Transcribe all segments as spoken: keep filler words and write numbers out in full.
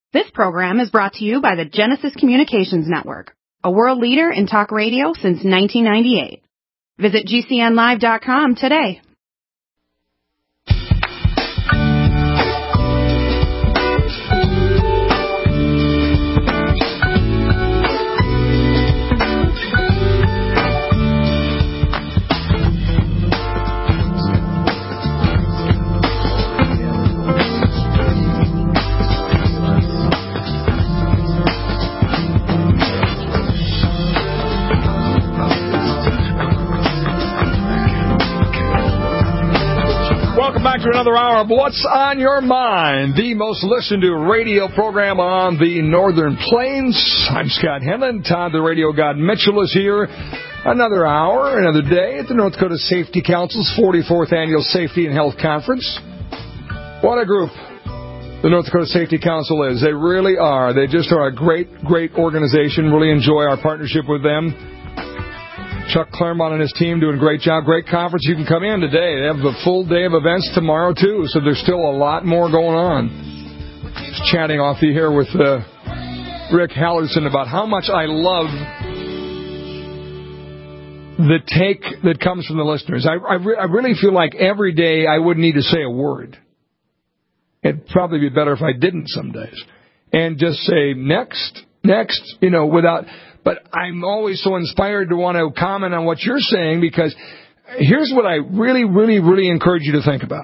This program is brought to you by the Genesis Communications Network, a world leader in talk radio since nineteen ninety-eight. Visit G C N live dot com today. To another hour of What's on Your Mind, the most listened to radio program on the Northern Plains. I'm Scott Hemmond. Todd the Radio God Mitchell is here. Another hour, another day at the North Dakota Safety Council's forty-fourth Annual Safety and Health Conference. What a group the North Dakota Safety Council is. They really are. They just are a great, great organization. Really enjoy our partnership with them. Chuck Claremont and his team doing a great job. Great conference. You can come in today. They have a full day of events tomorrow, too, so there's still a lot more going on. Just chatting off the air with uh, Rick Hallerson about how much I love the take that comes from the listeners. I, I, re- I really feel like every day I wouldn't need to say a word. It'd probably be better if I didn't some days. And just say, next, next, you know, without... But I'm always so inspired to want to comment on what you're saying, because here's what I really, really, really encourage you to think about.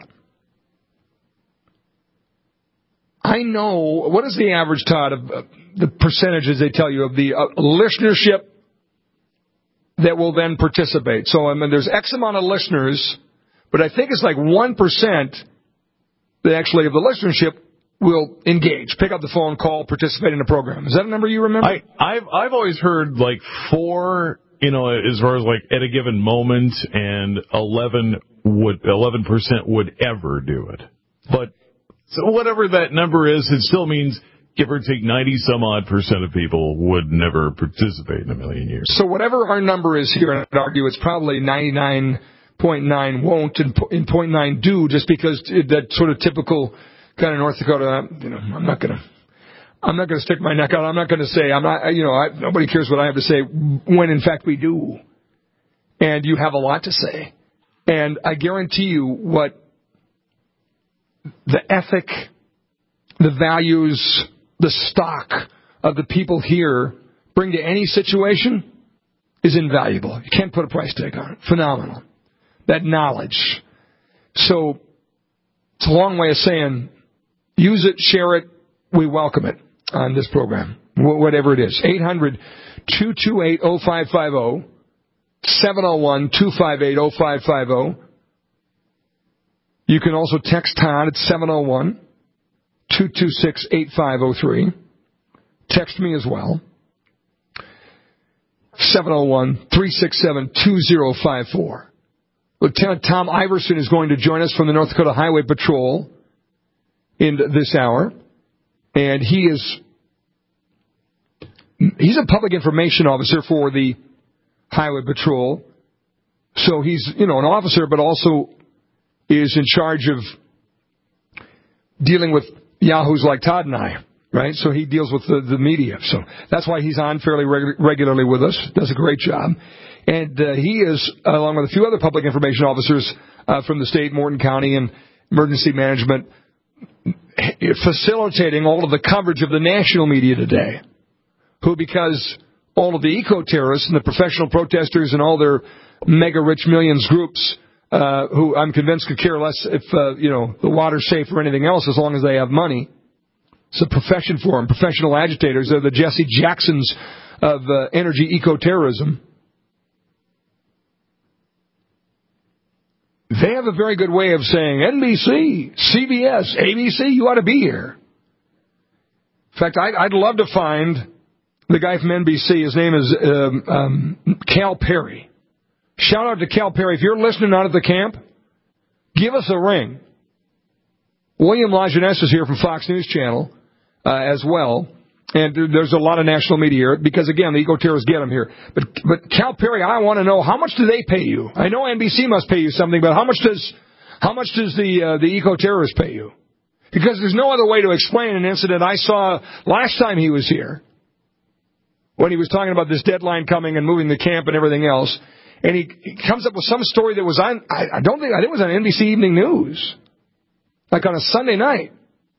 I know, what is the average, Todd, of uh, the percentages they tell you of the uh, listenership that will then participate? So, I mean, there's X amount of listeners, but I think it's like one percent that actually of the listenership will engage, pick up the phone, call, participate in the program. Is that a number you remember? I, I've I've always heard like four, you know, as far as like at a given moment, and eleven would eleven percent would ever do it. But so whatever that number is, it still means give or take ninety some odd percent of people would never participate in a million years. So whatever our number is here, I'd argue it's probably ninety-nine point nine won't and zero point nine do, just because that sort of typical kind of North Dakota, you know, I'm not gonna, I'm not gonna stick my neck out. I'm not gonna say, I'm not, you know, I, nobody cares what I have to say, when in fact we do. And you have a lot to say. And I guarantee you what the ethic, the values, the stock of the people here bring to any situation is invaluable. You can't put a price tag on it. Phenomenal. That knowledge. So it's a long way of saying, use it, share it, we welcome it on this program, whatever it is. eight hundred, two two eight, oh five five oh, seven oh one, two five eight, oh five five oh. You can also text Todd at seven oh one, two two six, eight five oh three. Text me as well. seven oh one, three six seven, two oh five four. Lieutenant Tom Iverson is going to join us from the North Dakota Highway Patrol in this hour, and he is he's a public information officer for the Highway Patrol. So he's, you know, an officer, but also is in charge of dealing with yahoos like Todd and I, right? So he deals with the, the media. So that's why he's on fairly reg- regularly with us. Does a great job. And uh, he is, along with a few other public information officers uh, from the state, Morton County, and emergency management, facilitating all of the coverage of the national media today, who, because all of the eco-terrorists and the professional protesters and all their mega-rich millions groups, uh, who I'm convinced could care less if, uh, you know, the water's safe or anything else as long as they have money. It's a profession for them, professional agitators. They're the Jesse Jacksons of uh, energy eco-terrorism. They have a very good way of saying, N B C, C B S, A B C, you ought to be here. In fact, I'd, I'd love to find the guy from N B C. His name is um, um, Cal Perry. Shout out to Cal Perry. If you're listening out at the camp, give us a ring. William Lajeunesse is here from Fox News Channel uh, as well. And there's a lot of national media here because, again, the eco-terrorists get them here. But but Cal Perry, I want to know, how much do they pay you? I know N B C must pay you something, but how much does how much does the uh, the eco-terrorists pay you? Because there's no other way to explain an incident I saw last time he was here, when he was talking about this deadline coming and moving the camp and everything else. And he, he comes up with some story that was on, I, I don't think, I think it was on N B C Evening News, like on a Sunday night.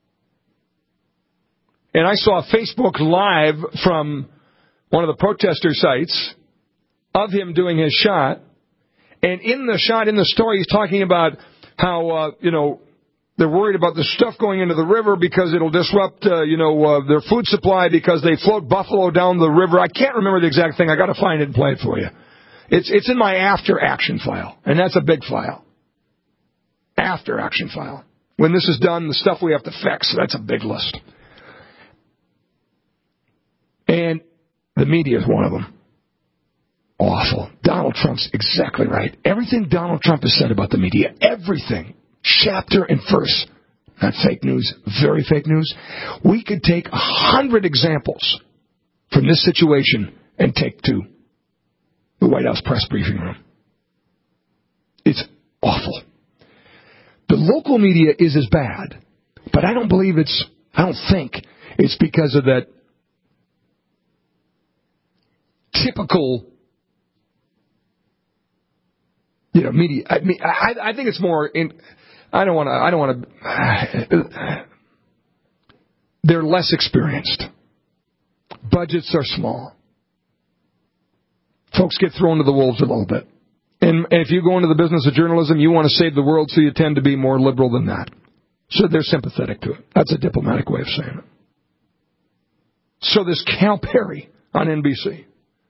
And I saw a Facebook Live from one of the protester sites of him doing his shot. And in the shot, in the story, he's talking about how, uh, you know, they're worried about the stuff going into the river because it'll disrupt, uh, you know, uh, their food supply because they float buffalo down the river. I can't remember the exact thing. I got to find it and play it for you. It's it's in my after action file, and that's a big file. After action file. When this is done, the stuff we have to fix, that's a big list. And the media is one of them. Awful. Donald Trump's exactly right. Everything Donald Trump has said about the media, everything. Chapter and verse. Not fake news, very fake news. We could take a hundred examples from this situation and take to the White House press briefing room. It's awful. The local media is as bad, but I don't believe it's, I don't think it's because of that typical, you know, media. I mean, I, I think it's more in, I don't want to, I don't want to, they're less experienced. Budgets are small. Folks get thrown to the wolves a little bit. And if you go into the business of journalism, you want to save the world, so you tend to be more liberal than that. So they're sympathetic to it. That's a diplomatic way of saying it. So this Cal Perry on N B C,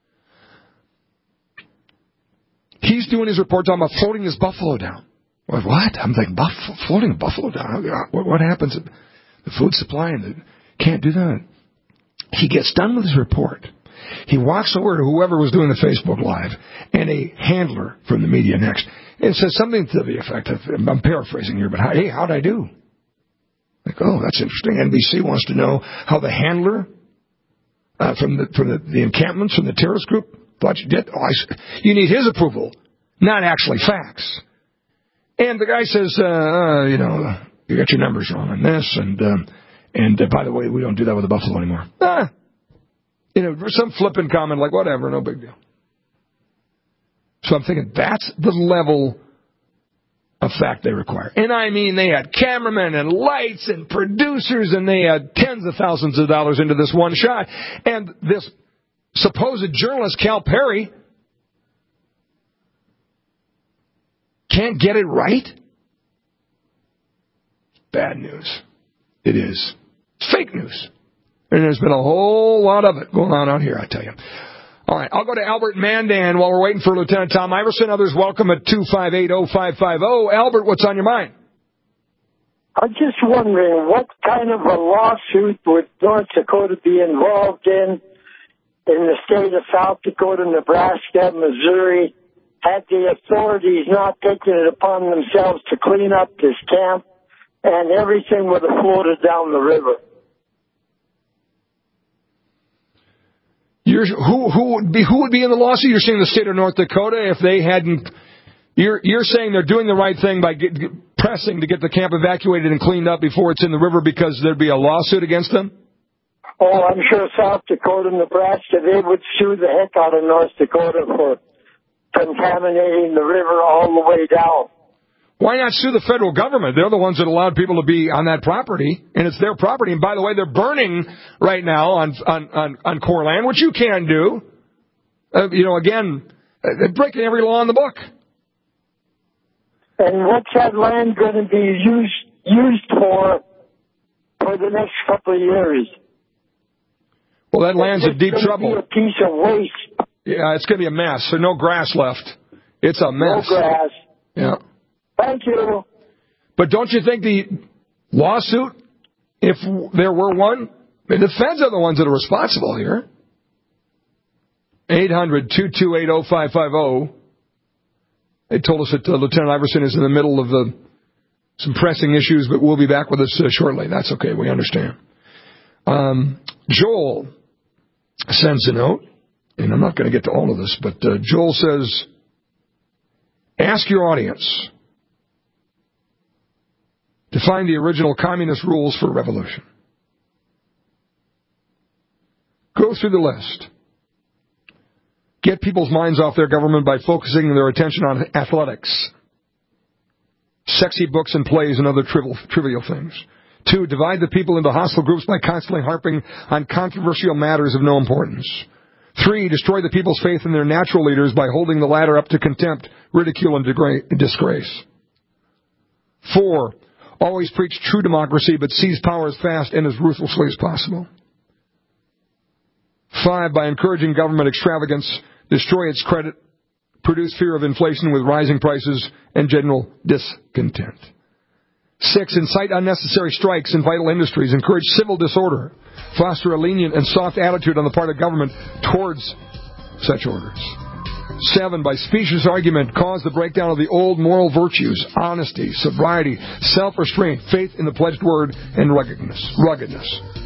he's doing his report talking about floating his buffalo down. What? I'm thinking, buff- floating a buffalo down? What, what happens? The food supply and the, can't do that. He gets done with his report. He walks over to whoever was doing the Facebook Live and a handler from the media next and says something to the effect of, I'm paraphrasing here, but hey, how'd I do? Like, oh, that's interesting. N B C wants to know how the handler uh, from the from the, the encampments from the terrorist group thought you did. Oh, I, you need his approval, not actually facts. And the guy says, uh, uh, you know, you got your numbers wrong on this, and um, and uh, by the way, we don't do that with the buffalo anymore. Ah. You know, some flippant comment like, whatever, no big deal. So I'm thinking that's the level of fact they require. And I mean, they had cameramen and lights and producers, and they had tens of thousands of dollars into this one shot. And this supposed journalist, Cal Perry, can't get it right? Bad news. It is. It's fake news. And there's been a whole lot of it going on out here, I tell you. All right, I'll go to Albert Mandan while we're waiting for Lieutenant Tom Iverson. Others welcome at two five eight oh five five oh. Albert, what's on your mind? I'm just wondering, what kind of a lawsuit would North Dakota be involved in, in the state of South Dakota, Nebraska, Missouri, had the authorities not taken it upon themselves to clean up this camp, and everything would have floated down the river? You're, who who would be who would be in the lawsuit? You're saying the state of North Dakota if they hadn't. You're you're saying they're doing the right thing by get, get, pressing to get the camp evacuated and cleaned up before it's in the river because there'd be a lawsuit against them? Oh, I'm sure South Dakota, Nebraska, they would sue the heck out of North Dakota for contaminating the river all the way down. Why not sue the federal government? They're the ones that allowed people to be on that property, and it's their property. And by the way, they're burning right now on on on, on Corps land, which you can do. Uh, you know, again, they're breaking every law in the book. And what's that land going to be used used for for the next couple of years? Well, that land's in deep trouble. It's going to be a piece of waste. Yeah, it's going to be a mess. There's no grass left. It's a mess. No grass. Yeah. Thank you. But don't you think the lawsuit, if there were one, the feds are the ones that are responsible here. eight hundred two two eight oh five five oh. They told us that uh, Lieutenant Iverson is in the middle of uh, some pressing issues, but we'll be back with us uh, shortly. That's okay. We understand. Um, Joel sends a note, and I'm not going to get to all of this, but uh, Joel says, ask your audience, to find the original communist rules for revolution. Go through the list. Get people's minds off their government by focusing their attention on athletics, sexy books and plays, and other trivial, trivial things. Two, divide the people into hostile groups by constantly harping on controversial matters of no importance. Three, destroy the people's faith in their natural leaders by holding the latter up to contempt, ridicule, and degra- disgrace. Four, always preach true democracy, but seize power as fast and as ruthlessly as possible. Five, by encouraging government extravagance, destroy its credit, produce fear of inflation with rising prices and general discontent. Six, incite unnecessary strikes in vital industries, encourage civil disorder, foster a lenient and soft attitude on the part of government towards such orders. Seven, by specious argument, cause the breakdown of the old moral virtues, honesty, sobriety, self-restraint, faith in the pledged word, and ruggedness. ruggedness.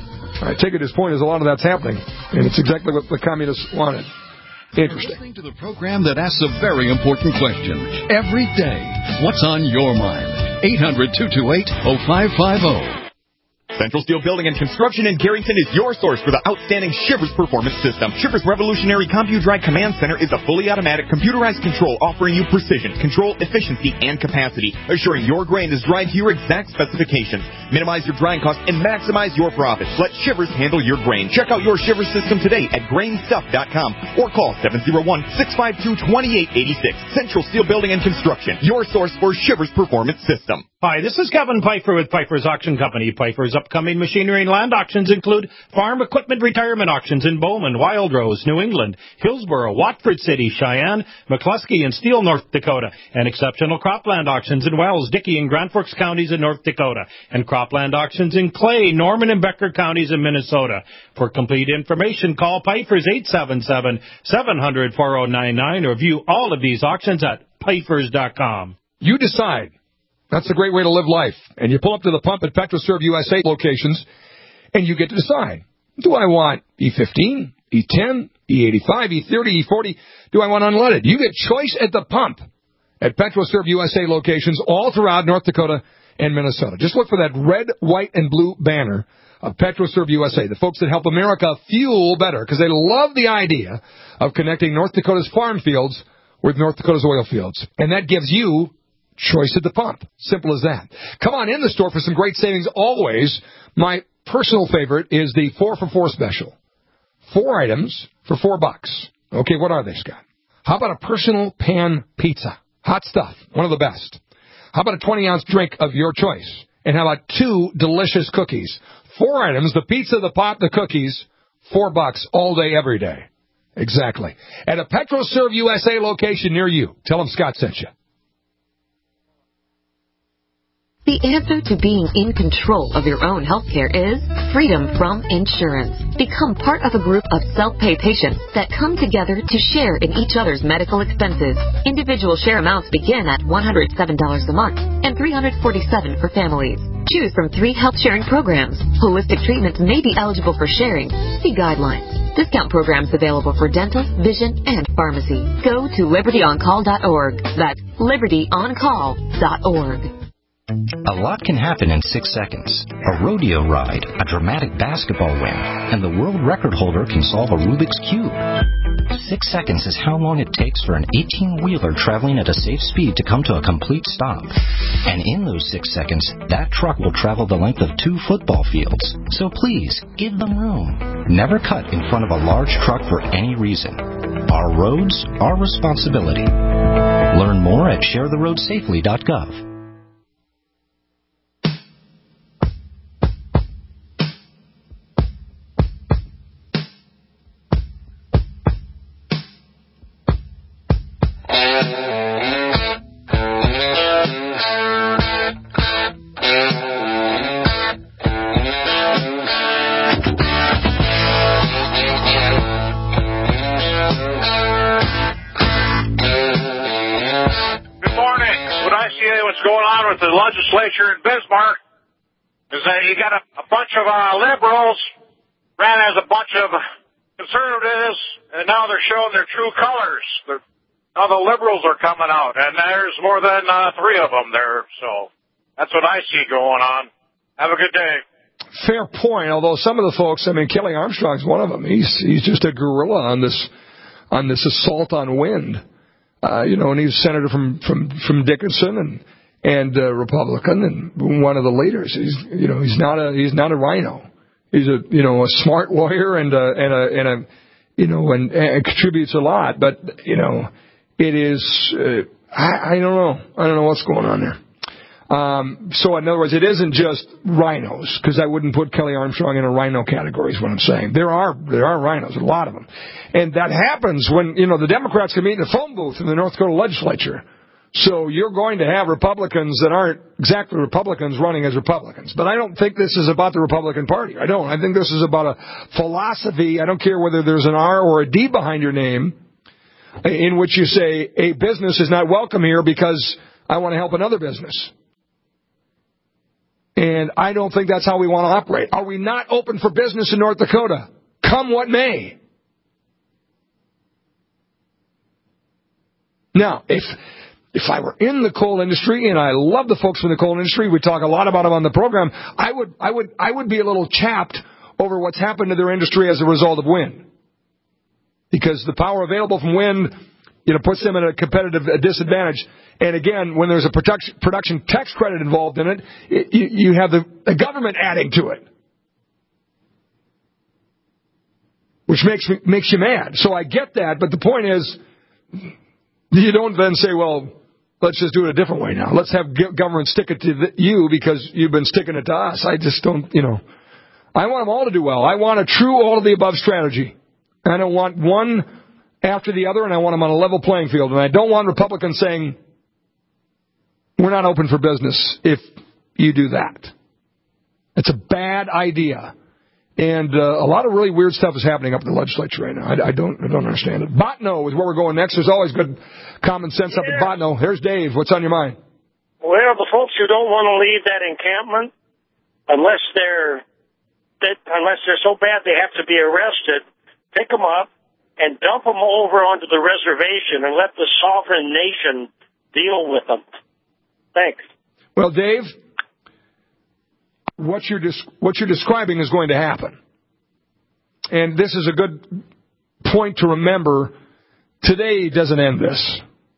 I take it his point is a lot of that's happening, and it's exactly what the communists wanted. Interesting. You're listening to the program that asks a very important question every day. What's on your mind? eight hundred, two two eight, oh five five oh. Central Steel Building and Construction in Carrington is your source for the outstanding Shivers Performance System. Shivers Revolutionary CompuDry Command Center is a fully automatic computerized control offering you precision, control, efficiency, and capacity, assuring your grain is dried to your exact specifications. Minimize your drying costs and maximize your profits. Let Shivers handle your grain. Check out your Shivers system today at grain stuff dot com or call seven oh one, six five two, two eight eight six. Central Steel Building and Construction, your source for Shivers Performance System. Hi, this is Kevin Pfeiffer with Pfeiffer's Auction Company. Pfeiffer's upcoming machinery and land auctions include farm equipment retirement auctions in Bowman, Wild Rose, New England, Hillsborough, Watford City, Cheyenne, McCluskey, and Steele, North Dakota, and exceptional cropland auctions in Wells, Dickey, and Grand Forks counties in North Dakota, and cropland auctions in Clay, Norman, and Becker counties in Minnesota. For complete information, call Pfeiffer's eight seven seven, seven hundred, four oh nine nine or view all of these auctions at Pfeiffer's dot com. You decide. That's a great way to live life. And you pull up to the pump at PetroServe U S A locations, and you get to decide. Do I want E fifteen, E ten, E eighty-five, E thirty, E forty? Do I want unleaded? You get choice at the pump at PetroServe U S A locations all throughout North Dakota and Minnesota. Just look for that red, white, and blue banner of PetroServe U S A, the folks that help America fuel better, because they love the idea of connecting North Dakota's farm fields with North Dakota's oil fields. And that gives you choice at the pump. Simple as that. Come on in the store for some great savings always. My personal favorite is the four for four special. Four items for four bucks. Okay, what are they, Scott? How about a personal pan pizza? Hot stuff. One of the best. How about a twenty-ounce drink of your choice? And how about two delicious cookies? Four items, the pizza, the pop, the cookies, four bucks all day, every day. Exactly. At a PetroServe U S A location near you. Tell them Scott sent you. The answer to being in control of your own healthcare is freedom from insurance. Become part of a group of self-pay patients that come together to share in each other's medical expenses. Individual share amounts begin at one hundred seven dollars a month and three hundred forty-seven dollars for families. Choose from three health-sharing programs. Holistic treatments may be eligible for sharing. See guidelines. Discount programs available for dental, vision, and pharmacy. Go to liberty on call dot org. That's liberty on call dot org. A lot can happen in six seconds. A rodeo ride, a dramatic basketball win, and the world record holder can solve a Rubik's Cube. Six seconds is how long it takes for an eighteen-wheeler traveling at a safe speed to come to a complete stop. And in those six seconds, that truck will travel the length of two football fields. So please, give them room. Never cut in front of a large truck for any reason. Our roads, our responsibility. Learn more at share the road safely dot gov. The legislature in Bismarck is that you got a, a bunch of uh, liberals ran as a bunch of conservatives, and now they're showing their true colors. They're, now the liberals are coming out, and there's more than uh, three of them there. So That's what I see going on. Have a good day. Fair point, although some of the folks, I mean, Kelly Armstrong's one of them. He's he's just a guerrilla on this on this assault on wind. Uh, you know, and he's a senator from, from, from Dickinson and and uh, Republican and one of the leaders. He's you know he's not a he's not a rhino. He's a you know a smart lawyer and a and a and a you know and, and contributes a lot. But you know it is uh, I, I don't know I don't know what's going on there. Um, so in other words, it isn't just rhinos, because I wouldn't put Kelly Armstrong in a rhino category is what I'm saying. There are there are rhinos, a lot of them. And that happens when, you know, the Democrats can meet in a phone booth in the North Dakota legislature. So you're going to have Republicans that aren't exactly Republicans running as Republicans. But I don't think this is about the Republican Party. I don't. I think this is about a philosophy. I don't care whether there's an R or a D behind your name, in which you say a business is not welcome here because I want to help another business. And I don't think that's how we want to operate. Are we not open for business in North Dakota? Come what may. Now, if if I were in the coal industry, and I love the folks from the coal industry, we talk a lot about them on the program, I would I would I would be a little chapped over what's happened to their industry as a result of wind. Because the power available from wind, you know, puts them at a competitive disadvantage. And again, when there's a production, production tax credit involved in it, it you, you have the, the government adding to it, which makes me, makes you mad. So I get that, but the point is, you don't then say, well, let's just do it a different way now. Let's have government stick it to the, you because you've been sticking it to us. I just don't, you know. I want them all to do well. I want a true all of the above strategy. I don't want one after the other, and I want them on a level playing field. And I don't want Republicans saying, we're not open for business if you do that. It's a bad idea. And uh, a lot of really weird stuff is happening up in the legislature right now. I, I don't I don't understand it. Botno is where we're going next. There's always good common sense up yeah. at Botno. Here's Dave. What's on your mind? Well, the folks who don't want to leave that encampment, unless they're that, unless they're so bad they have to be arrested, pick them up and dump them over onto the reservation and let the sovereign nation deal with them. Thanks. Well, Dave, what you're des- what you're describing is going to happen. And this is a good point to remember. Today doesn't end this.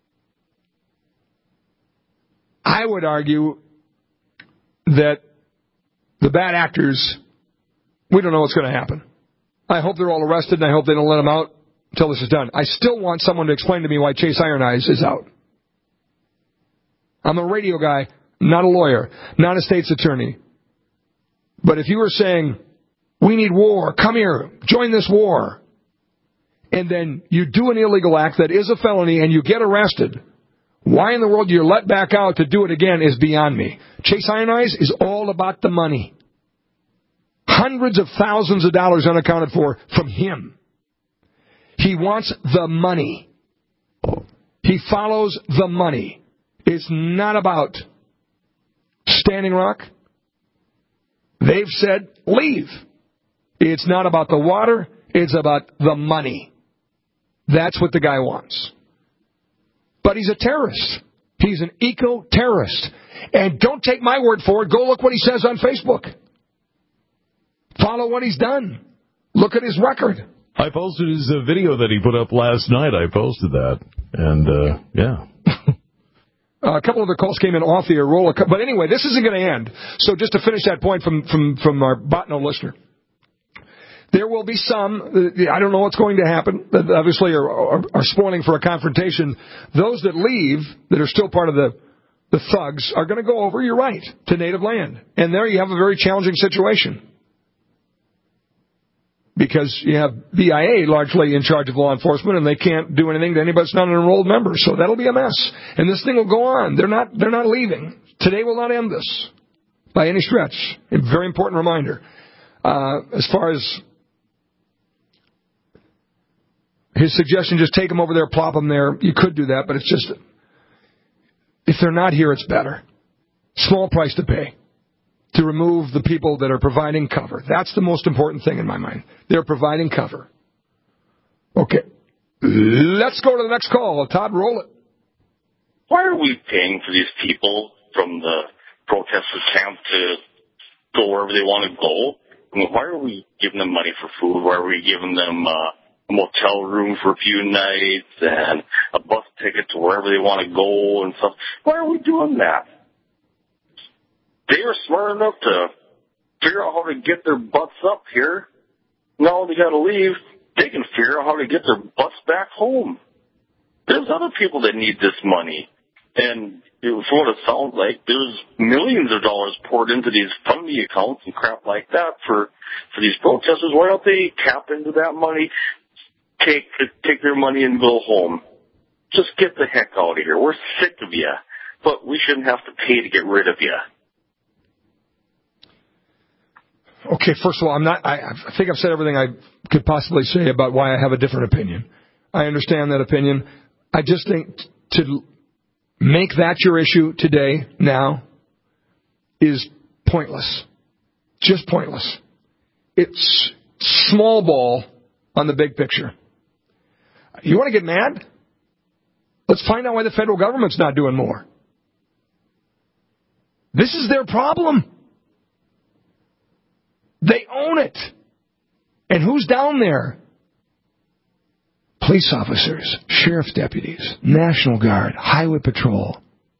I would argue that the bad actors, we don't know what's going to happen. I hope they're all arrested, and I hope they don't let them out until this is done. I still want someone to explain to me why Chase Iron Eyes is out. I'm a radio guy, not a lawyer, not a state's attorney. But if you were saying, we need war, come here, join this war, and then you do an illegal act that is a felony and you get arrested, why in the world you're let back out to do it again is beyond me. Chase Iron Eyes is all about the money. Hundreds of thousands of dollars unaccounted for from him. He wants the money. He follows the money. It's not about Standing Rock. They've said, leave. It's not about the water. It's about the money. That's what the guy wants. But he's a terrorist. He's an eco-terrorist. And don't take my word for it. Go look what he says on Facebook. Follow what he's done. Look at his record. I posted his uh, video that he put up last night. I posted that. And, uh, yeah. Uh, a couple of the calls came in off the air. Roll a cu- but anyway, this isn't going to end. So just to finish that point from, from, from our Botno listener. There will be some, uh, I don't know what's going to happen, that obviously are, are, are spoiling for a confrontation. Those that leave, that are still part of the, the thugs, are going to go over, you're right, to native land. And there you have a very challenging situation. Because you have B I A largely in charge of law enforcement, and they can't do anything to anybody that's not an enrolled member. So that'll be a mess. And this thing will go on. They're not, they're not leaving. Today will not end this by any stretch. A very important reminder. Uh, as far as his suggestion, just take them over there, plop them there. You could do that, but it's just, if they're not here, it's better. Small price to pay to remove the people that are providing cover. That's the most important thing in my mind. They're providing cover. Okay. Let's go to the next call. Todd, roll it. Why are we paying for these people from the protesters camp to go wherever they want to go. I mean, why are we giving them money for food? Why are we giving them uh, a motel room for a few nights and a bus ticket to wherever they want to go and stuff? Why are we doing that? They are smart enough to figure out how to get their butts up here. Now they got to leave. They can figure out how to get their butts back home. There's other people that need this money. And from what it sounds like, there's millions of dollars poured into these funding accounts and crap like that for, for these protesters. Why don't they tap into that money, take take their money and go home? Just get the heck out of here. We're sick of you. But we shouldn't have to pay to get rid of you. Okay, first of all, I'm not. I, I think I've said everything I could possibly say about why I have a different opinion. I understand that opinion. I just think to make that your issue today, now, is pointless. Just pointless. It's small ball on the big picture. You want to get mad? Let's find out why the federal government's not doing more. This is their problem. They own it. And who's down there? Police officers, sheriff's deputies, National Guard, Highway Patrol.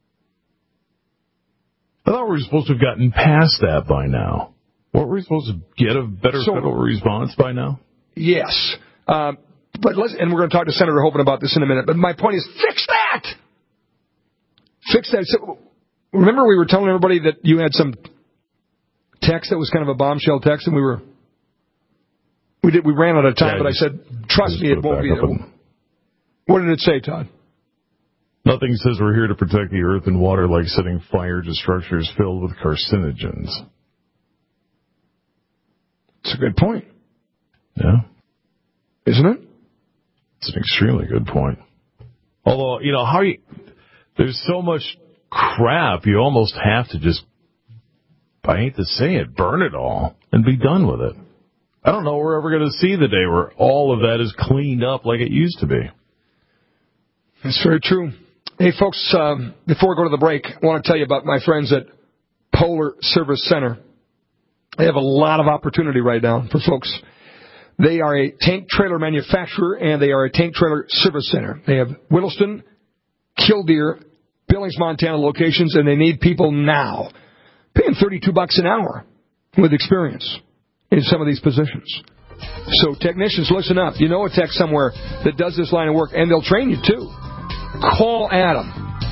I thought we were supposed to have gotten past that by now. Weren't we supposed to get a better so, federal response by now? Yes. Um, but let's, and we're going to talk to Senator Hoeven about this in a minute. But my point is, fix that! Fix that. So, remember we were telling everybody that you had some text that was kind of a bombshell text, and we were... We did. We ran out of time, yeah, but I said, trust me, it won't be there. And... What did it say, Todd? Nothing says we're here to protect the earth and water like setting fire to structures filled with carcinogens. It's a good point. Yeah. Isn't it? It's an extremely good point. Although, you know, how you... There's so much crap, you almost have to just, I hate to say it, burn it all and be done with it. I don't know we're ever going to see the day where all of that is cleaned up like it used to be. That's very true. Hey, folks, um, before we go to the break, I want to tell you about my friends at Polar Service Center. They have a lot of opportunity right now for folks. They are a tank trailer manufacturer, and they are a tank trailer service center. They have Whittleston, Killdeer, Billings, Montana locations, and they need people now. Paying thirty-two bucks an hour with experience in some of these positions. So technicians, listen up. You know a tech somewhere that does this line of work, and they'll train you too. Call Adam.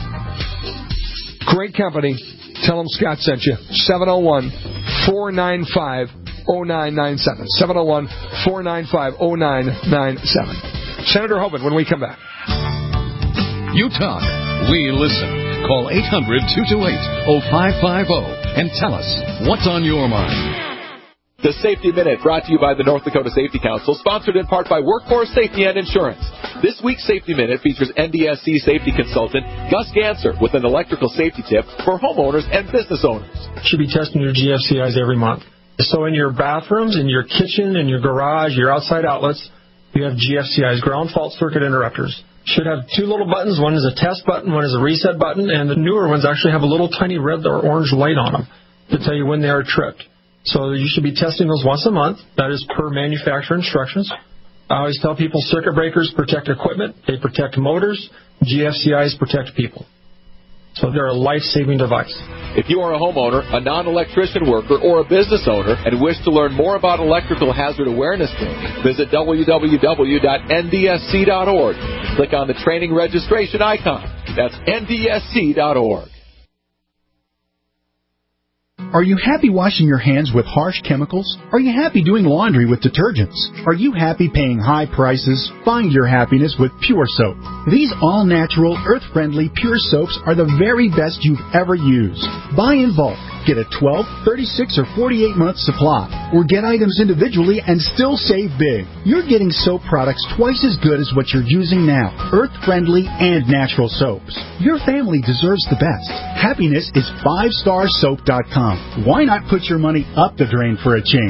Great company. Tell them Scott sent you. seven oh one, four nine five, oh nine nine seven. seven oh one, four nine five, oh nine nine seven. Senator Hoeven, when we come back. You talk. We listen. Call eight hundred, two two eight, oh five five oh and tell us what's on your mind. The Safety Minute, brought to you by the North Dakota Safety Council, sponsored in part by Workforce Safety and Insurance. This week's Safety Minute features N D S C safety consultant Gus Ganser with an electrical safety tip for homeowners and business owners. You should be testing your G F C Is every month. So in your bathrooms, in your kitchen, in your garage, your outside outlets, you have G F C Is, ground fault circuit interrupters. Should have two little buttons. One is a test button, one is a reset button, and the newer ones actually have a little tiny red or orange light on them to tell you when they are tripped. So you should be testing those once a month. That is per manufacturer instructions. I always tell people circuit breakers protect equipment. They protect motors. G F C Is protect people. So they're a life-saving device. If you are a homeowner, a non-electrician worker, or a business owner and wish to learn more about electrical hazard awareness training, visit w w w dot n d s c dot org. Click on the training registration icon. That's n d s c dot org. Are you happy washing your hands with harsh chemicals? Are you happy doing laundry with detergents? Are you happy paying high prices? Find your happiness with Pure Soap. These all-natural, earth-friendly Pure Soaps are the very best you've ever used. Buy in bulk. Get a twelve, thirty-six, or forty-eight month supply. Or get items individually and still save big. You're getting soap products twice as good as what you're using now. Earth-friendly and natural soaps. Your family deserves the best. Happiness is five star soap dot com. Why not put your money up the drain for a change?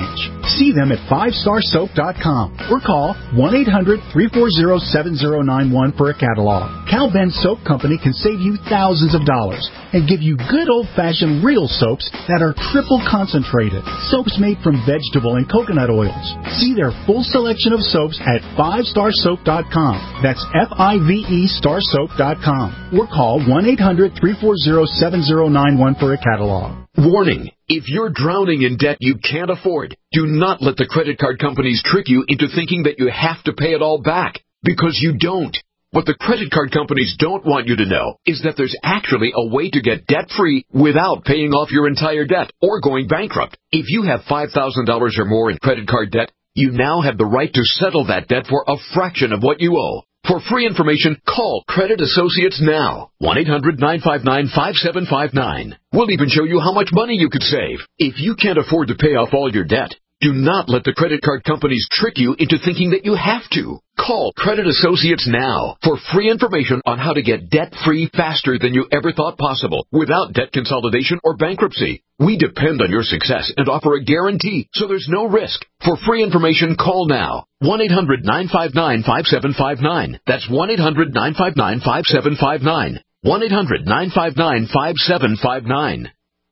See them at five star soap dot com or call one eight hundred three four zero seven zero nine one for a catalog. Cal Ben Soap Company can save you thousands of dollars and give you good old-fashioned real soaps that are triple concentrated. Soaps made from vegetable and coconut oils. See their full selection of soaps at five star soap dot com. That's F I V E star soap dot com. Or call one eight hundred three four zero seven zero nine one for a catalog. Warning. If you're drowning in debt you can't afford, do not let the credit card companies trick you into thinking that you have to pay it all back, because you don't. What the credit card companies don't want you to know is that there's actually a way to get debt-free without paying off your entire debt or going bankrupt. If you have five thousand dollars or more in credit card debt, you now have the right to settle that debt for a fraction of what you owe. For free information, call Credit Associates now. one eight hundred nine five nine five seven five nine. We'll even show you how much money you could save. If you can't afford to pay off all your debt, do not let the credit card companies trick you into thinking that you have to. Call Credit Associates now for free information on how to get debt-free faster than you ever thought possible without debt consolidation or bankruptcy. We depend on your success and offer a guarantee, so there's no risk. For free information, call now. one eight hundred nine five nine five seven five nine. That's one eight hundred nine five nine five seven five nine. one eight hundred nine five nine five seven five nine.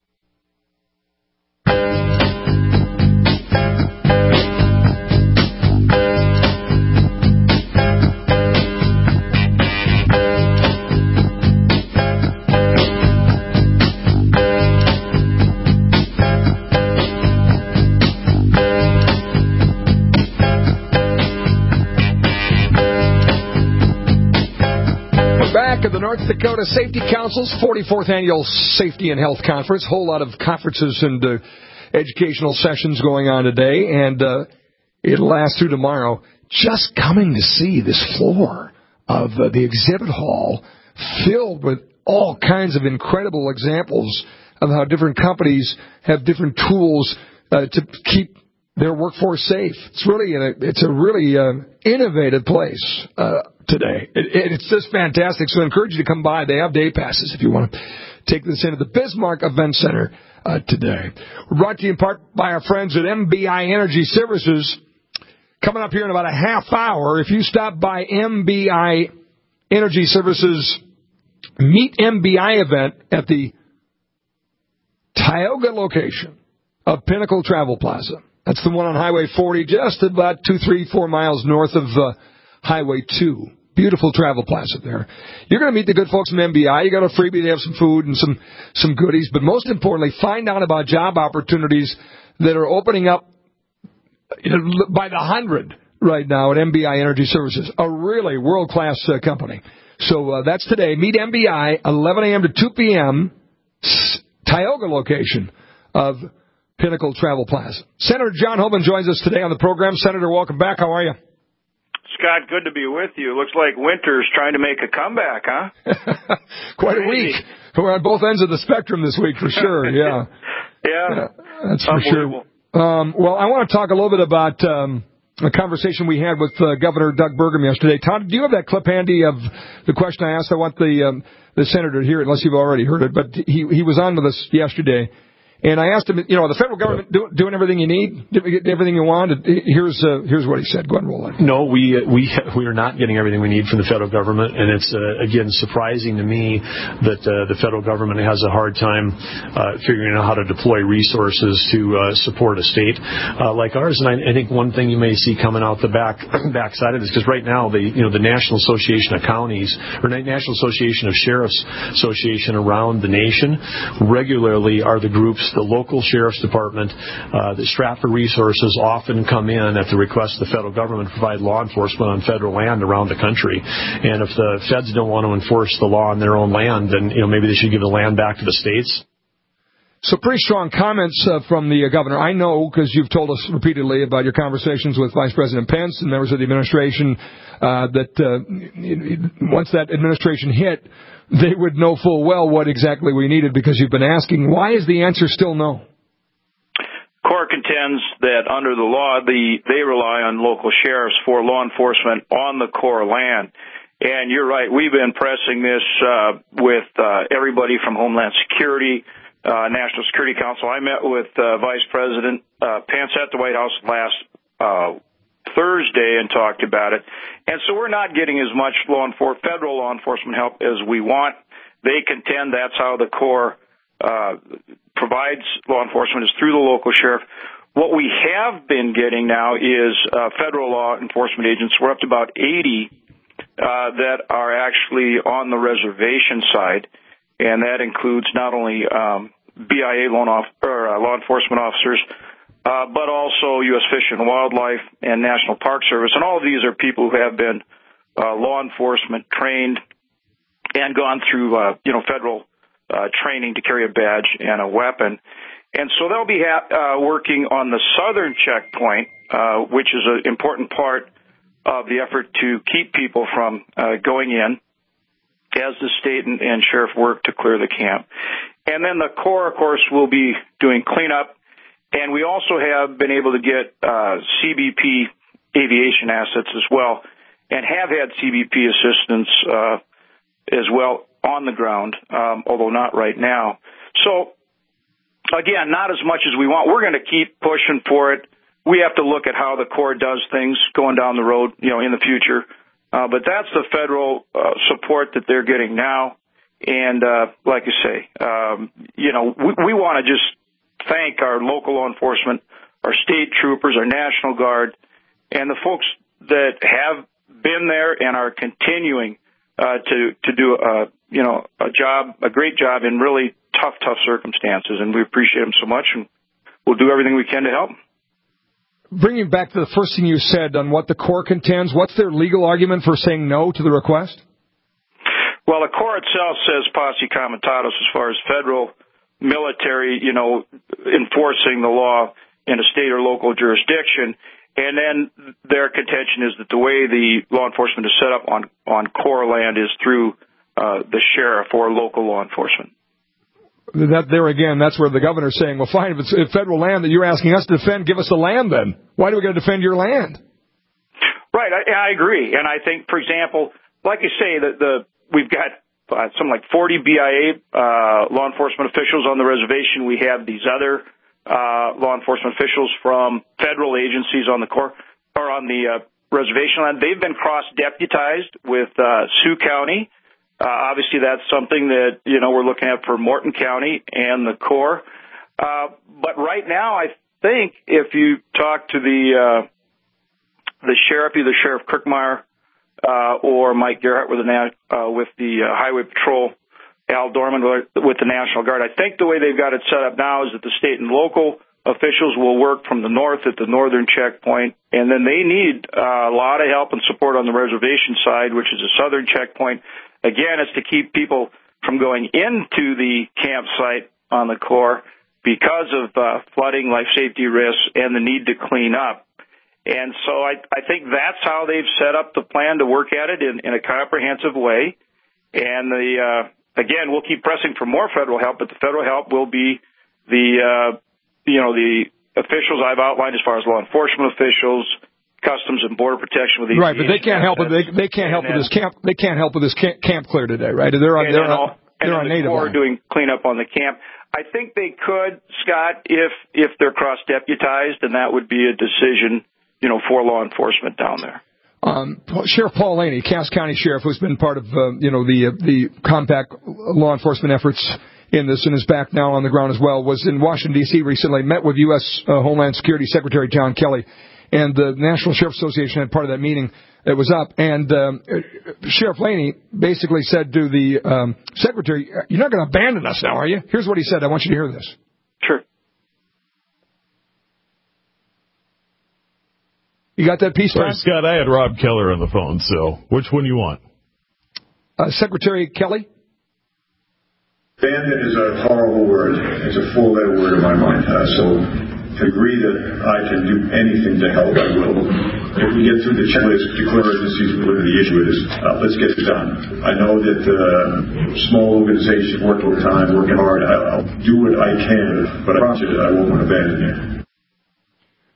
Of the North Dakota Safety Council's forty-fourth Annual Safety and Health Conference. Whole lot of conferences and uh, educational sessions going on today, and uh, it'll last through tomorrow. Just coming to see this floor of uh, the exhibit hall filled with all kinds of incredible examples of how different companies have different tools uh, to keep their workforce safe. It's really a, it's a really uh, innovative place uh, today. It, it, it's just fantastic. So I encourage you to come by. They have day passes if you want to take this into the Bismarck Event Center uh, today. We're brought to you in part by our friends at M B I Energy Services. Coming up here in about a half hour, if you stop by M B I Energy Services Meet M B I event at the Tioga location of Pinnacle Travel Plaza. That's the one on Highway forty, just about two, three, four miles north of uh, Highway two. Beautiful travel plaza there. You're going to meet the good folks from M B I. You got a freebie. They have some food and some, some goodies. But most importantly, find out about job opportunities that are opening up you know, by the hundred right now at M B I Energy Services. A really world-class uh, company. So uh, that's today. Meet M B I, eleven a.m. to two p.m., Tioga location of Pinnacle Travel Plaza. Senator John Hoeven joins us today on the program. Senator, welcome back. How are you? Scott, good to be with you. Looks like winter's trying to make a comeback, huh? Quite a week. We're on both ends of the spectrum this week, for sure. Yeah. yeah. yeah. That's for sure. Um, well, I want to talk a little bit about um, a conversation we had with uh, Governor Doug Burgum yesterday. Todd, do you have that clip handy of the question I asked? I want the um, the senator to hear it, unless you've already heard it. But he he was on with us yesterday. And I asked him, you know, the federal government do, doing everything you need, everything you want. Here's uh, here's what he said. Go ahead and roll it. No, we uh, we we are not getting everything we need from the federal government, and it's uh, again surprising to me that uh, the federal government has a hard time uh, figuring out how to deploy resources to uh, support a state uh, like ours. And I, I think one thing you may see coming out the back backside of this, because right now the you know the National Association of Counties or National Association of Sheriffs Association around the nation regularly are the groups. The local sheriff's department, uh, the strapped for resources often come in at the request of the federal government to provide law enforcement on federal land around the country. And if the feds don't want to enforce the law on their own land, then you know maybe they should give the land back to the states. So pretty strong comments uh, from the uh, governor. I know because you've told us repeatedly about your conversations with Vice President Pence and members of the administration uh, that uh, once that administration hit, they would know full well what exactly we needed, because you've been asking. Why is the answer still no? Corps contends that under the law, the, they rely on local sheriffs for law enforcement on the Corps land. And you're right, we've been pressing this uh, with uh, everybody from Homeland Security uh, National Security Council. I met with uh, Vice President uh, Pence at the White House last uh, Thursday and talked about it. And so we're not getting as much law enfor- federal law enforcement help as we want. They contend that's how the Corps uh, provides law enforcement, is through the local sheriff. What we have been getting now is uh, federal law enforcement agents. We're up to about eighty uh, that are actually on the reservation side, and that includes not only um, B I A law, off- or, uh, law enforcement officers, uh, but also U S Fish and Wildlife and National Park Service. And all of these are people who have been uh, law enforcement trained and gone through, uh, you know, federal uh, training to carry a badge and a weapon. And so they'll be ha- uh, working on the southern checkpoint, uh, which is an important part of the effort to keep people from uh, going in as the state and, and sheriff work to clear the camp. And then the Corps, of course, will be doing cleanup. And we also have been able to get uh, C B P aviation assets as well, and have had C B P assistance uh, as well on the ground, um, although not right now. So, again, not as much as we want. We're going to keep pushing for it. We have to look at how the Corps does things going down the road, you know, in the future. Uh, but that's the federal uh, support that they're getting now. And uh, like I say, um, you know, we, we want to just thank our local law enforcement, our state troopers, our National Guard, and the folks that have been there and are continuing uh, to to do a you know a job, a great job in really tough, tough circumstances. And we appreciate them so much, and we'll do everything we can to help. Bringing back to the first thing you said on what the Corps contends, what's their legal argument for saying no to the request? Well, the Corps itself says posse comitatus as far as federal military, you know, enforcing the law in a state or local jurisdiction. And then their contention is that the way the law enforcement is set up on, on Corps land is through uh, the sheriff or local law enforcement. That there again, that's where the governor's saying, well, fine, if it's federal land that you're asking us to defend, give us the land then. Why do we got to defend your land? Right, I, I agree. And I think, for example, like you say, that the we've got uh, some like forty B I A uh, law enforcement officials on the reservation. We have these other uh, law enforcement officials from federal agencies on the Corps or on the uh, reservation land. They've been cross-deputized with uh, Sioux County. Uh, obviously, that's something that, you know, we're looking at for Morton County and the Corps. Uh, but right now, I think if you talk to the uh, the sheriff, either Sheriff Kirkmeyer uh, or Mike Gerhardt with the uh, with the uh, Highway Patrol, Al Dorman with the National Guard, I think the way they've got it set up now is that the state and local officials will work from the north at the northern checkpoint, and then they need uh, a lot of help and support on the reservation side, which is a southern checkpoint. Again, it's to keep people from going into the campsite on the Corps because of uh, flooding, life safety risks, and the need to clean up. And so I, I think that's how they've set up the plan to work at it in, in a comprehensive way. And the uh, again, we'll keep pressing for more federal help, but the federal help will be the uh, you know the officials I've outlined as far as law enforcement officials, Customs and Border Protection with the right, but they can't help with they, they can't help with this camp. They can't help with this camp, camp clear today, right? They're on they're on, they're on native land. Doing cleanup on the camp. I think they could, Scott, if if they're cross deputized, and that would be a decision, you know, for law enforcement down there. Um, Sheriff Paul Laney, Cass County Sheriff, who's been part of uh, you know the uh, the compact law enforcement efforts in this and is back now on the ground as well, was in Washington D C recently, met with U S Uh, Homeland Security Secretary John Kelly. And the National Sheriff Association had part of that meeting that was up. And um, Sheriff Laney basically said to the um, secretary, you're not going to abandon us now, are you? Here's what he said. I want you to hear this. Sure. You got that piece? Sorry, Scott, I had Rob Keller on the phone, so which one do you want? Uh, Secretary Kelly? Abandon is a horrible word. It's a four-letter word in my mind. Uh, so... To agree that I can do anything to help, I will. If we get through the checklist, declare emergencies, whatever the issue is, uh, let's get it done. I know that uh, small organizations work overtime, working hard. I'll do what I can, but I promise you that I won't abandon you.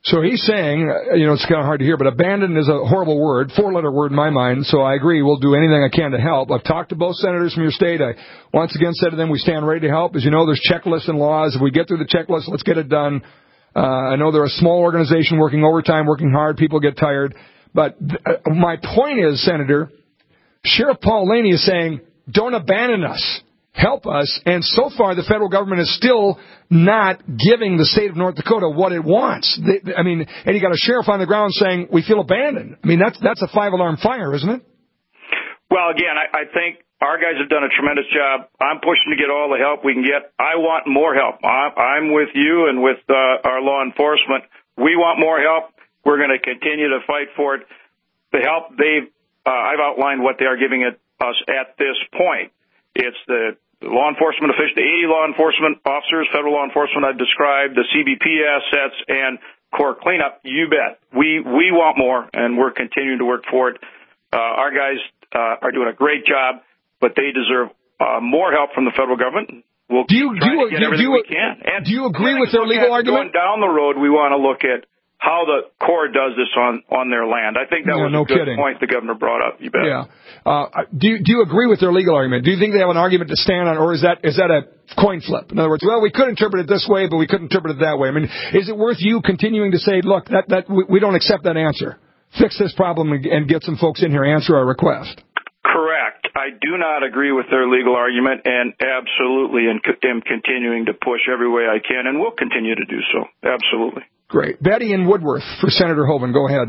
So he's saying, you know, it's kind of hard to hear, but abandon is a horrible word, four-letter word in my mind, so I agree. We'll do anything I can to help. I've talked to both senators from your state. I once again said to them, we stand ready to help. As you know, there's checklists and laws. If we get through the checklist, let's get it done. Uh, I know they're a small organization working overtime, working hard. People get tired. But th- my point is, Senator, Sheriff Paul Laney is saying, don't abandon us. Help us. And so far, the federal government is still not giving the state of North Dakota what it wants. They, I mean, and you got a sheriff on the ground saying, we feel abandoned. I mean, that's that's a five-alarm fire, isn't it? Well, again, I, I think our guys have done a tremendous job. I'm pushing to get all the help we can get. I want more help. I'm, I'm with you and with uh, our law enforcement. We want more help. We're going to continue to fight for it. The help they've, uh, I've outlined what they are giving it, us at this point. It's the law enforcement officials, the eighty law enforcement officers, federal law enforcement I've described, the C B P assets, and core cleanup. You bet. We we want more, and we're continuing to work for it. Uh, our guys uh, are doing a great job, but they deserve uh, more help from the federal government. We'll do you, try do you, to get do everything you, we can. And do you agree with their legal argument? Going down the road, we want to look at how the Corps does this on, on their land. I think that No, was no a good kidding. point the governor brought up. You bet. Yeah. Uh, do you, do you agree with their legal argument? Do you think they have an argument to stand on, or is that is that a coin flip? In other words, well, we could interpret it this way, but we couldn't interpret it that way. I mean, is it worth you continuing to say, look, that that we, we don't accept that answer. Fix this problem and, and get some folks in here answer our request. Correct. I do not agree with their legal argument, and absolutely am, am continuing to push every way I can, and will continue to do so. Absolutely. Great. Betty in Woodworth for Senator Hoeven. Go ahead.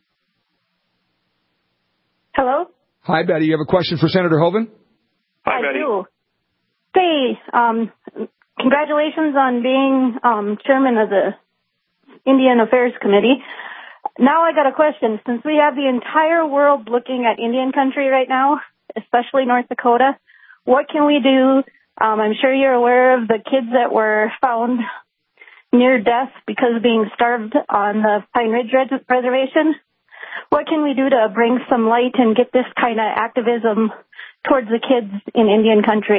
Hello? Hi, Betty. You have a question for Senator Hoeven? Hi, I Betty. do. Say, um, congratulations on being um, chairman of the Indian Affairs Committee. Now I got a question. Since we have the entire world looking at Indian country right now, especially North Dakota, what can we do? Um, I'm sure you're aware of the kids that were found near death because of being starved on the Pine Ridge Res- Reservation. What can we do to bring some light and get this kind of activism towards the kids in Indian country?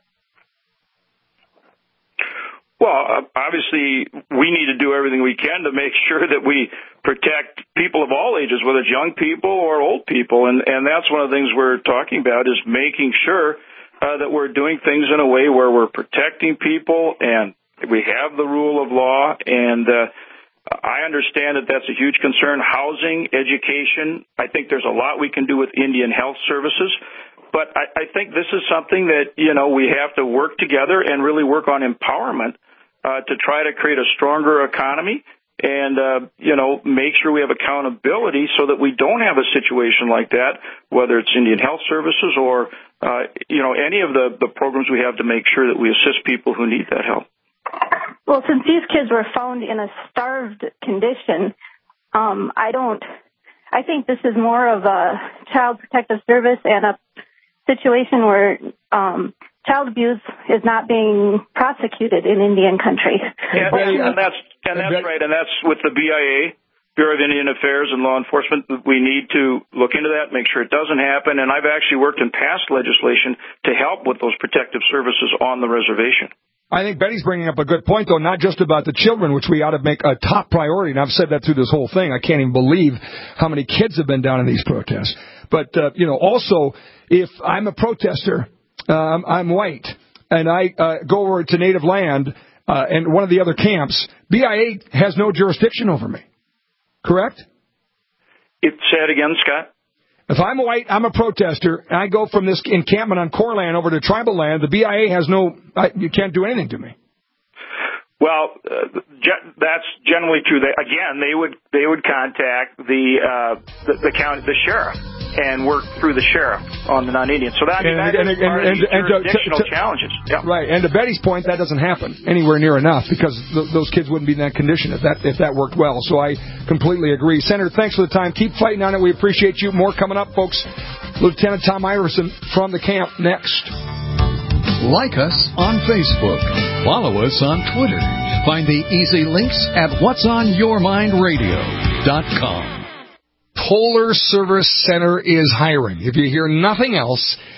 Well, obviously, we need to do everything we can to make sure that we protect people of all ages, whether it's young people or old people. And, and that's one of the things we're talking about is making sure uh, that we're doing things in a way where we're protecting people and we have the rule of law. And uh, I understand that that's a huge concern. Housing, education, I think there's a lot we can do with Indian Health Services. But I, I think this is something that, you know, we have to work together and really work on empowerment uh, to try to create a stronger economy and, uh, you know, make sure we have accountability so that we don't have a situation like that, whether it's Indian Health Services or, uh, you know, any of the, the programs we have to make sure that we assist people who need that help. Well, since these kids were found in a starved condition, um, I don't, I think this is more of a child protective service and a situation where um, child abuse is not being prosecuted in Indian country. And, and, and that's and that's right, and that's with the B I A, Bureau of Indian Affairs and Law Enforcement. We need to look into that, make sure it doesn't happen. And I've actually worked in past legislation to help with those protective services on the reservation. I think Betty's bringing up a good point, though, not just about the children, which we ought to make a top priority. And I've said that through this whole thing. I can't even believe how many kids have been down in these protests. But, uh, you know, also, if I'm a protester, um, I'm white, and I uh, go over to native land uh, and one of the other camps, B I A has no jurisdiction over me. Correct? It, say it again, Scott. If I'm white, I'm a protester, and I go from this encampment on Corps land over to tribal land, the B I A has no, I, you can't do anything to me. Well, uh, ge- that's generally true. They, again, they would they would contact the uh, the, the county, the sheriff, and work through the sheriff on the non-Indian. So that, and, that and, is and, part and, of the and, jurisdictional to, to, challenges. Yeah. Right, and to Betty's point, that doesn't happen anywhere near enough because th- those kids wouldn't be in that condition if that if that worked well. So I completely agree. Senator, thanks for the time. Keep fighting on it. We appreciate you. More coming up, folks. Lieutenant Tom Iverson from the camp next. Like us on Facebook. Follow us on Twitter. Find the easy links at whats on your mind radio dot com. Polar Service Center is hiring. If you hear nothing else,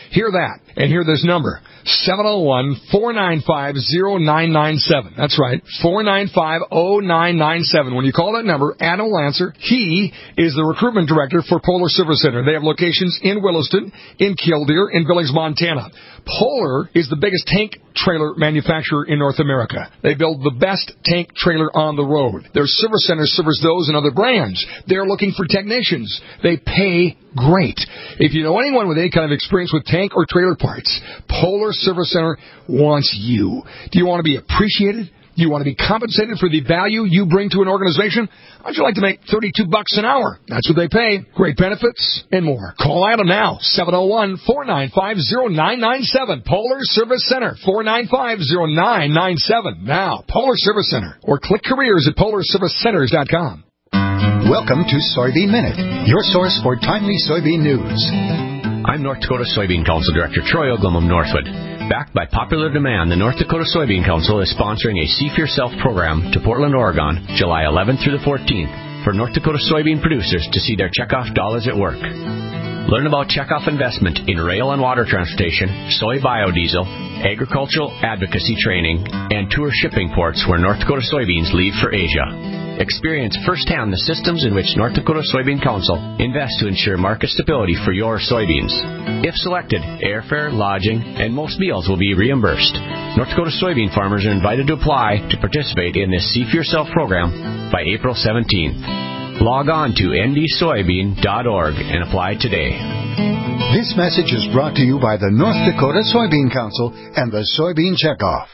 Hear that, and hear this number, seven oh one, four nine five, oh nine nine seven. That's right, four nine five, oh nine nine seven. When you call that number, Adam will answer. He is the recruitment director for Polar Service Center. They have locations in Williston, in Killdeer, in Billings, Montana. Polar is the biggest tank trailer manufacturer in North America. They build the best tank trailer on the road. Their service center serves those and other brands. They're looking for technicians. They pay great. If you know anyone with any kind of experience with tank or trailer parts, Polar Service Center wants you. Do you want to be appreciated? Do you want to be compensated for the value you bring to an organization? How'd you like to make thirty-two bucks an hour? That's what they pay. Great benefits and more. Call Adam now, seven oh one, four nine five, oh nine nine seven. Polar Service Center, four nine five, oh nine nine seven. Now, Polar Service Center. Or click careers at polar service centers dot com. Welcome to Soybean Minute, your source for timely soybean news. I'm North Dakota Soybean Council Director Troy Oglum of Northwood. Backed by popular demand, the North Dakota Soybean Council is sponsoring a See for Yourself program to Portland, Oregon, July eleventh through the fourteenth, for North Dakota soybean producers to see their checkoff dollars at work. Learn about checkoff investment in rail and water transportation, soy biodiesel, agricultural advocacy training, and tour shipping ports where North Dakota soybeans leave for Asia. Experience firsthand the systems in which North Dakota Soybean Council invests to ensure market stability for your soybeans. If selected, airfare, lodging, and most meals will be reimbursed. North Dakota soybean farmers are invited to apply to participate in this See for Yourself program by April seventeenth. Log on to n d soybean dot org and apply today. This message is brought to you by the North Dakota Soybean Council and the Soybean Checkoff.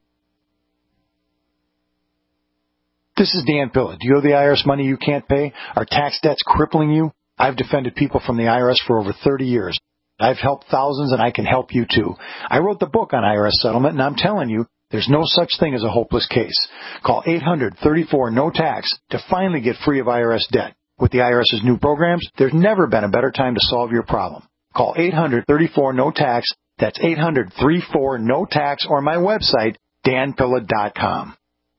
This is Dan Pilla. Do you owe the I R S money you can't pay? Are tax debts crippling you? I've defended people from the I R S for over thirty years. I've helped thousands, and I can help you too. I wrote the book on I R S settlement, and I'm telling you, there's no such thing as a hopeless case. Call eight hundred, thirty-four, no tax to finally get free of I R S debt. With the IRS's new programs, there's never been a better time to solve your problem. Call eight hundred, thirty-four, no tax. That's eight hundred, thirty-four, no tax, or my website, dan pilla dot com.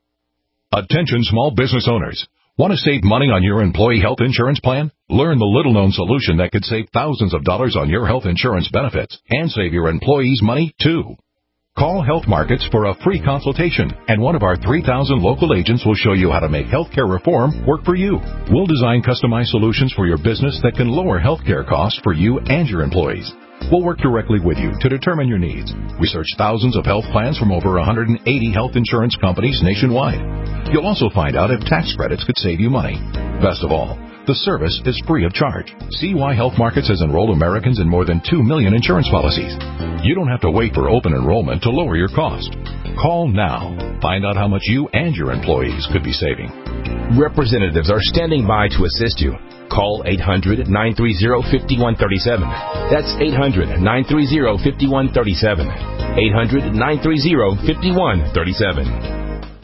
Attention small business owners. Want to save money on your employee health insurance plan? Learn the little-known solution that could save thousands of dollars on your health insurance benefits and save your employees money, too. Call Health Markets for a free consultation, and one of our three thousand local agents will show you how to make healthcare reform work for you. We'll design customized solutions for your business that can lower healthcare costs for you and your employees. We'll work directly with you to determine your needs. We search thousands of health plans from over one hundred eighty health insurance companies nationwide. You'll also find out if tax credits could save you money. Best of all, the service is free of charge. See why Health Markets has enrolled Americans in more than two million insurance policies. You don't have to wait for open enrollment to lower your cost. Call now. Find out how much you and your employees could be saving. Representatives are standing by to assist you. Call eight hundred, nine three zero, five one three seven. That's eight hundred, nine three zero, five one three seven. eight hundred, nine three zero, five one three seven.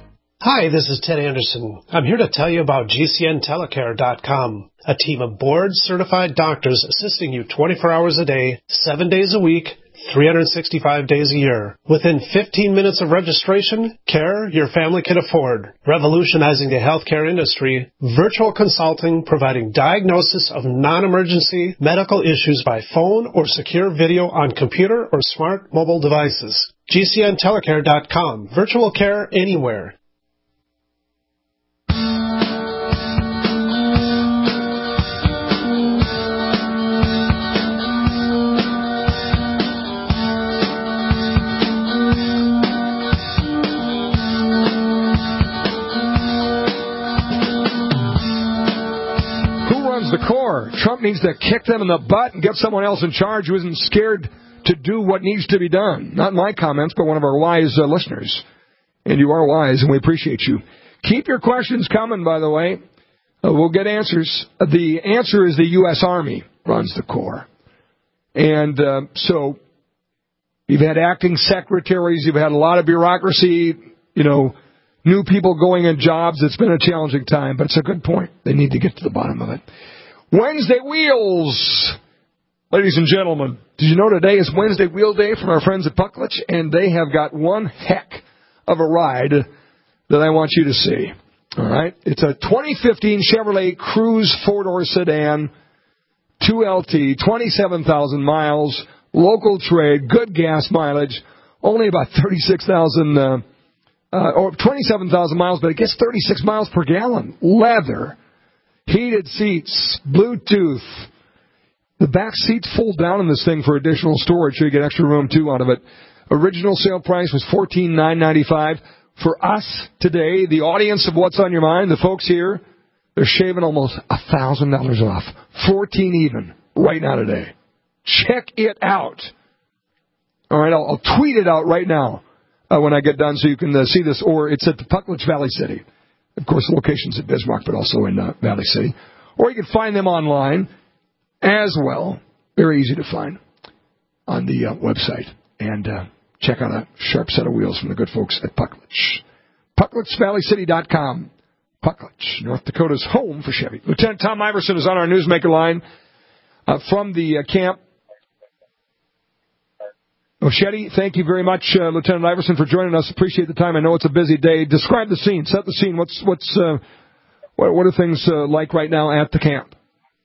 Hi, this is Ted Anderson. I'm here to tell you about G C N telecare dot com, a team of board-certified doctors assisting you twenty-four hours a day, seven days a week, three hundred sixty-five days a year. Within fifteen minutes of registration, care your family can afford. Revolutionizing the healthcare industry, virtual consulting providing diagnosis of non-emergency medical issues by phone or secure video on computer or smart mobile devices. G C N telecare dot com, virtual care anywhere. The core. Trump needs to kick them in the butt and get someone else in charge who isn't scared to do what needs to be done. Not my comments, but one of our wise uh, listeners. And you are wise, and we appreciate you. Keep your questions coming, by the way. Uh, we'll get answers. Uh, the answer is the U S Army runs the Corps. And uh, so you've had acting secretaries. You've had a lot of bureaucracy, you know, new people going in jobs. It's been a challenging time, but it's a good point. They need to get to the bottom of it. Wednesday Wheels. Ladies and gentlemen, did you know today is Wednesday Wheel Day from our friends at Pucklich? And they have got one heck of a ride that I want you to see. All right? It's a twenty fifteen Chevrolet Cruze four-door sedan, two L T, twenty-seven thousand miles, local trade, good gas mileage, only about thirty-six thousand, uh, uh, or twenty-seven thousand miles, but it gets thirty-six miles per gallon. Leather, heated seats, Bluetooth. The back seats fold down in this thing for additional storage, so you get extra room, too, out of it. Original sale price was fourteen thousand nine hundred ninety-five dollars. For us today, the audience of What's on Your Mind, the folks here, they're shaving almost one thousand dollars off. fourteen even, right now today. Check it out. All right, I'll, I'll tweet it out right now uh, when I get done so you can uh, see this. Or it's at the Puckledge Valley City. Of course, the location's at Bismarck, but also in uh, Valley City. Or you can find them online as well. Very easy to find on the uh, website. And uh, check out a sharp set of wheels from the good folks at Puckledge. Puckledge Valley City dot com. Puckledge, North Dakota's home for Chevy. Lieutenant Tom Iverson is on our newsmaker line uh, from the uh, camp. Oshedi, thank you very much, uh, Lieutenant Iverson, for joining us. Appreciate the time. I know it's a busy day. Describe the scene. Set the scene. What's what's uh, what, what are things uh, like right now at the camp?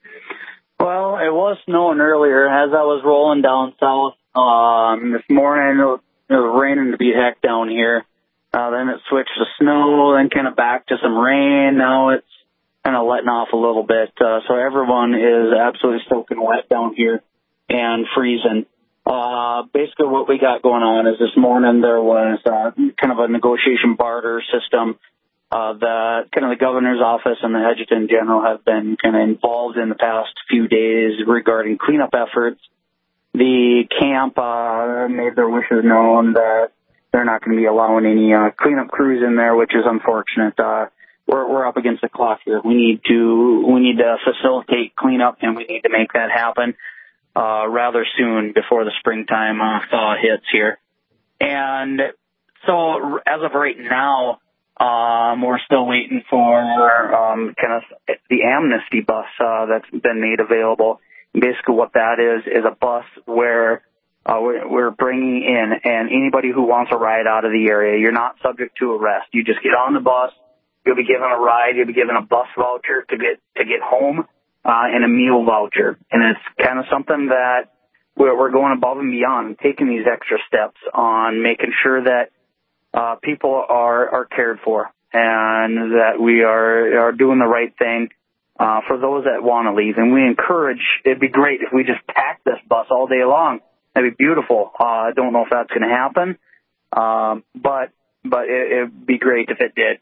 Well, it was snowing earlier as I was rolling down south. Um, this morning, it was, it was raining to be heck down here. Uh, then it switched to snow, then kind of back to some rain. Now it's kind of letting off a little bit. Uh, so everyone is absolutely soaking wet down here and freezing. Uh, basically what we got going on is this morning there was uh, kind of a negotiation barter system. Uh, the kind of the governor's office and the adjutant general have been kind of involved in the past few days regarding cleanup efforts. The camp uh, made their wishes known that they're not going to be allowing any uh, cleanup crews in there, which is unfortunate. Uh, we're, we're up against the clock here. We need to we need to facilitate cleanup, and we need to make that happen uh, rather soon before the springtime uh, thaw hits here. And so, as of right now, um, we're still waiting for um, kind of the amnesty bus uh, that's been made available. Basically, what that is is a bus where uh, we're, we're bringing in, and anybody who wants a ride out of the area, you're not subject to arrest. You just get on the bus. You'll be given a ride. You'll be given a bus voucher to get to get home, uh, and a meal voucher. And it's kind of something that we're, we're going above and beyond, taking these extra steps on making sure that uh, people are are cared for and that we are are doing the right thing. Uh, for those that want to leave. And we encourage, it'd be great if we just packed this bus all day long. That'd be beautiful. Uh, I don't know if that's going to happen, um, but but it, it'd be great if it did.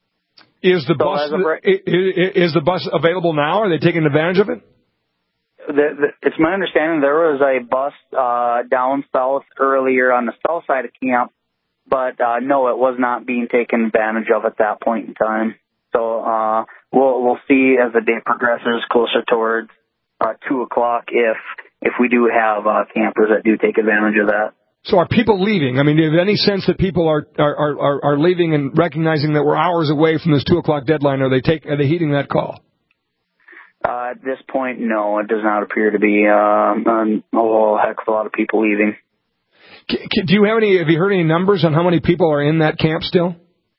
Is the so bus is the bus available now? Are they taking advantage of it? The, the, it's my understanding there was a bus uh, down south earlier on the south side of camp, but uh, no, it was not being taken advantage of at that point in time. So uh, we'll we'll see as the day progresses closer towards uh, two o'clock if if we do have uh, campers that do take advantage of that. So are people leaving? I mean, do you have any sense that people are are are, are leaving and recognizing that we're hours away from this two o'clock deadline? Are they take are they heeding that call? Uh, at this point, no, it does not appear to be um, um, a whole heck of a lot of people leaving. C- do you have any? Have you heard any numbers on how many people are in that camp still?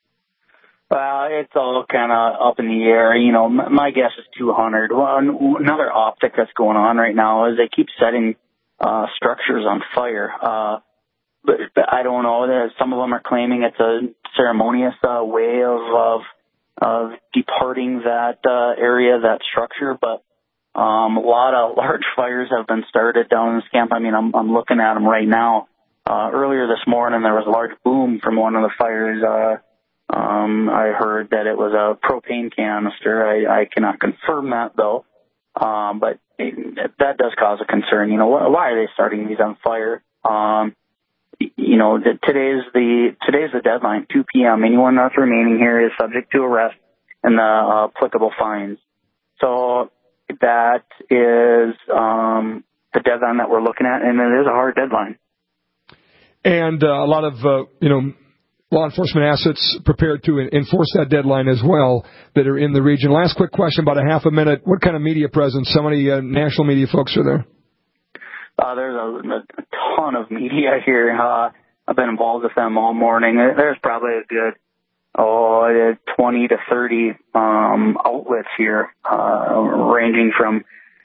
Well, it's all kind of up in the air. You know, my guess is two hundred. Well, another optic that's going on right now is they keep setting uh, structures on fire. Uh, but, but I don't know. Some of them are claiming it's a ceremonious uh, way of, of of departing that uh, area, that structure. But um, a lot of large fires have been started down in this camp. I mean, I'm, I'm looking at them right now. Uh, earlier this morning, there was a large boom from one of the fires. Uh, Um, I heard that it was a propane canister. I, I cannot confirm that, though. Um, but it, that does cause a concern. You know, wh- why are they starting these on fire? Um, you know, the, today's the today's the deadline, two p.m. Anyone that's remaining here is subject to arrest and the uh, applicable fines. So that is um, the deadline that we're looking at, and it is a hard deadline. And uh, a lot of, uh, you know, law enforcement assets prepared to enforce that deadline as well that are in the region. Last quick question, about a half a minute. What kind of media presence? How many uh, national media folks are there? Uh, there's a, a ton of media here. Uh, I've been involved with them all morning. There's probably a good, oh, twenty to thirty um, outlets here, uh, ranging from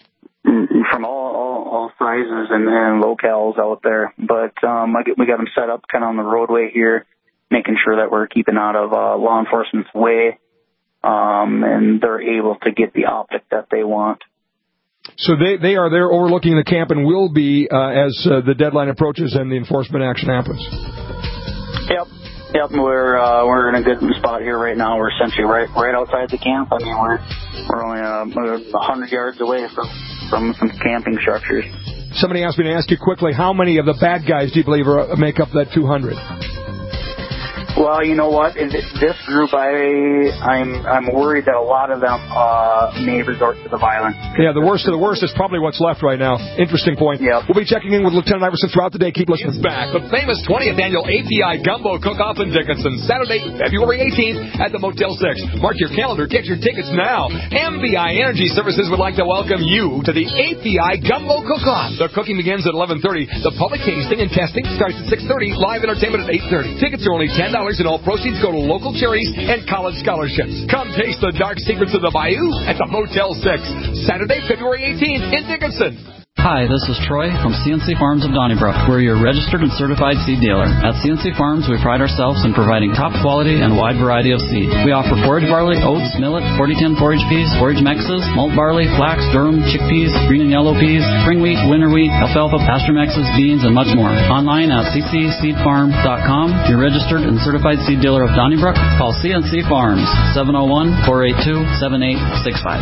from all, all, all sizes and, and locales out there. But um, I get, we got them set up kind of on the roadway here, making sure that we're keeping out of uh, law enforcement's way, um, and they're able to get the optic that they want. So they, they are there overlooking the camp and will be uh, as uh, the deadline approaches and the enforcement action happens. Yep. Yep, we're uh, we're in a good spot here right now. We're essentially right right outside the camp. I mean, we're we're only uh, a hundred yards away from, from some camping structures. Somebody asked me to ask you quickly, how many of the bad guys do you believe are, make up that two hundred? Well, you know what? In this group, I I'm I'm worried that a lot of them uh, may resort to the violence. Yeah, the worst of the worst is probably what's left right now. Interesting point. Yeah. We'll be checking in with Lieutenant Iverson throughout the day. Keep listening. It's back. The famous twentieth annual A P I Gumbo Cook-Off in Dickinson, Saturday, February eighteenth at the Motel six. Mark your calendar. Get your tickets now. M B I Energy Services would like to welcome you to the A P I Gumbo Cook-Off. The cooking begins at eleven thirty. The public tasting and testing starts at six thirty. Live entertainment at eight thirty. Tickets are only ten dollars and all proceeds go to local charities and college scholarships. Come taste the dark secrets of the Bayou at the Motel six. Saturday, February eighteenth in Dickinson. Hi, this is Troy from C N C Farms of Donnybrook. We're your registered and certified seed dealer. At C N C Farms, we pride ourselves in providing top quality and wide variety of seed. We offer forage barley, oats, millet, forty ten forage peas, forage mixes, malt barley, flax, durum, chickpeas, green and yellow peas, spring wheat, winter wheat, alfalfa, pasture mixes, beans, and much more. Online at c c seed farm dot com. Your registered and certified seed dealer of Donnybrook. Call C N C Farms, seven oh one, four eight two, seven eight six five.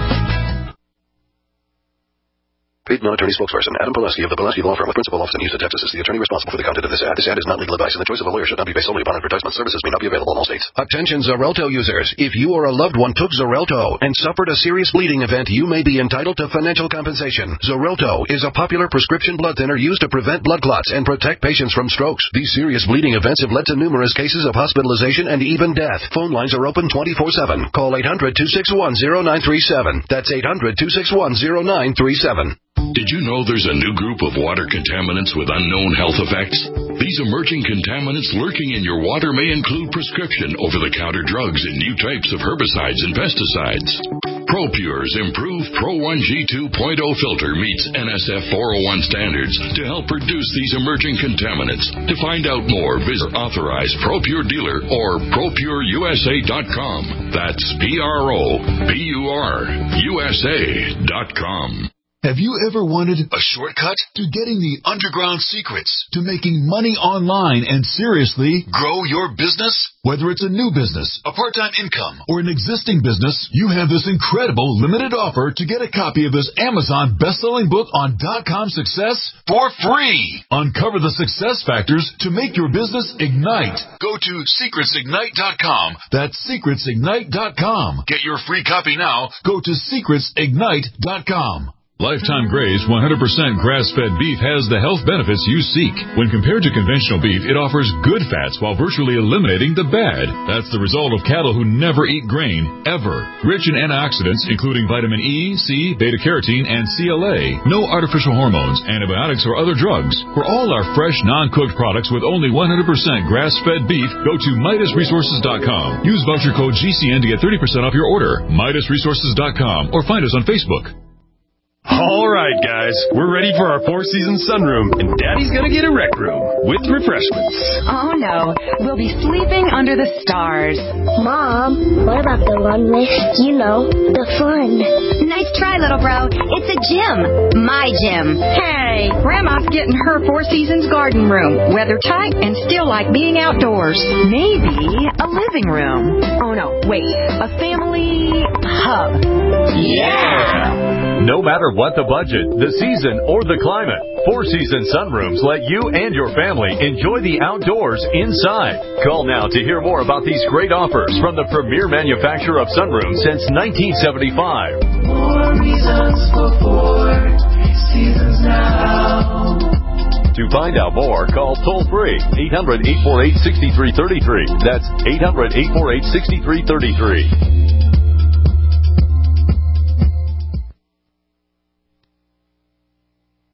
Paid non-attorney spokesperson Adam Pileski of the Pileski Law Firm with principal office in Houston, Texas is the attorney responsible for the content of this ad. This ad is not legal advice, and the choice of a lawyer should not be based solely upon advertisement. Services may not be available in all states. Attention Xarelto users. If you or a loved one took Xarelto and suffered a serious bleeding event, you may be entitled to financial compensation. Xarelto is a popular prescription blood thinner used to prevent blood clots and protect patients from strokes. These serious bleeding events have led to numerous cases of hospitalization and even death. Phone lines are open twenty-four seven. Call eight hundred, two six one, zero nine three seven. That's eight hundred, two six one, zero nine three seven. Did you know there's a new group of water contaminants with unknown health effects? These emerging contaminants lurking in your water may include prescription over-the-counter drugs and new types of herbicides and pesticides. ProPure's improved Pro one G two point oh filter meets N S F four oh one standards to help reduce these emerging contaminants. To find out more, visit authorized ProPure dealer or pro pure U S A dot com. That's P R O P U R U S A dot com. Have you ever wanted a shortcut to getting the underground secrets to making money online and seriously grow your business? Whether it's a new business, a part-time income, or an existing business, you have this incredible limited offer to get a copy of this Amazon best-selling book on dot-com success for free. Uncover the success factors to make your business ignite. Go to secrets ignite dot com. That's secrets ignite dot com. Get your free copy now. Go to secrets ignite dot com. Lifetime Graze one hundred percent grass-fed beef has the health benefits you seek. When compared to conventional beef, it offers good fats while virtually eliminating the bad. That's the result of cattle who never eat grain, ever. Rich in antioxidants, including vitamin E, C, beta-carotene, and C L A. No artificial hormones, antibiotics, or other drugs. For all our fresh, non-cooked products with only one hundred percent grass-fed beef, go to Midas Resources dot com. Use voucher code G C N to get thirty percent off your order. Midas Resources dot com or find us on Facebook. All right, guys, we're ready for our four-season sunroom, and Daddy's gonna get a rec room with refreshments. Oh, no. We'll be sleeping under the stars. Mom, what about the one with, you know, the fun? Nice try, little bro. It's a gym. My gym. Hey, Grandma's getting her Four Seasons garden room. Weather tight and still like being outdoors. Maybe a living room. Oh, no, wait. A family hub. Yeah! No matter what the budget, the season, or the climate, Four Seasons Sunrooms let you and your family enjoy the outdoors inside. Call now to hear more about these great offers from the premier manufacturer of sunrooms since nineteen seventy-five. More reasons for Four Seasons now. To find out more, call toll-free eight hundred, eight four eight, six three three three. That's eight hundred, eight four eight, six three three three.